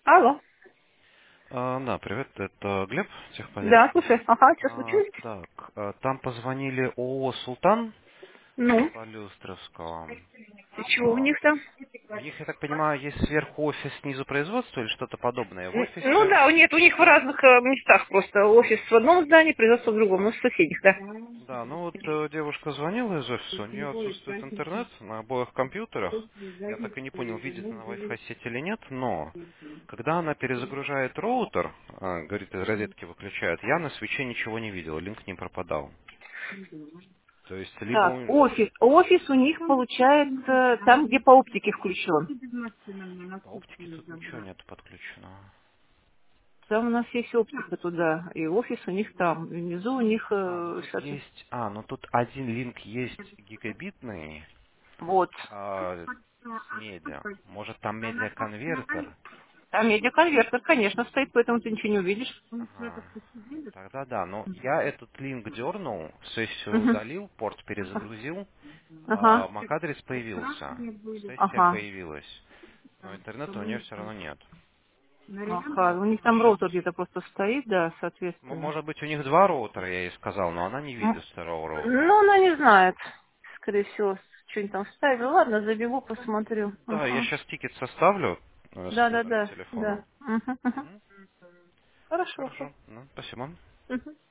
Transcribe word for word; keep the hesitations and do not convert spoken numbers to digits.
Алло. А, да, привет, это Глеб, Да, техподдержка. слушай, ага, что А, случилось? так, а, там позвонили ООО «Султан» Ну, по Люстровского. и чего у А, них там? у них, я так понимаю, есть сверху офис, снизу производство или что-то подобное в Н- Ну офисе? да, у- нет, у них в разных э, местах просто. Офис в одном здании, производство в другом, ну, в соседних, да. Да, ну вот э, девушка звонила из офиса, у нее отсутствует интернет на обоих компьютерах. Я так и не понял, видит она Wi-Fi сеть или нет, но когда она перезагружает роутер, а, говорит, из розетки выключает, я на свече ничего не видел, линк не пропадал. То есть либо Так, он офис. Офис у них получается там, где по оптике включен. по оптике тут ничего нет подключено. Там у нас есть оптика туда, и офис у них там. И внизу у них А, ну э, тут соответ- есть, а, ну тут один линк есть гигабитный вот. а, с медиа. Может там медиаконвертер? Там медиаконвертер, конечно, стоит, поэтому ты ничего не увидишь. Ага. Тогда да, но я этот линк дернул, сессию Мгм. удалил, порт перезагрузил, а, Ага. MAC-адрес появился, сессия Ага. появилась, но интернета у нее все равно нет. Ага. У них там Сейчас, роутер где-то просто стоит, да, соответственно. может быть у них два роутера, я ей сказал, но она не М. видит второго роутера. Ну, она не знает. Скорее всего, что-нибудь там вставили. Ладно, забегу, посмотрю. Да, я Ага. сейчас тикет составлю э, с Да, да, номером да, телефона. да. Мгм, мгм. Мгм. Хорошо. Хорошо, ну, спасибо. Мгм.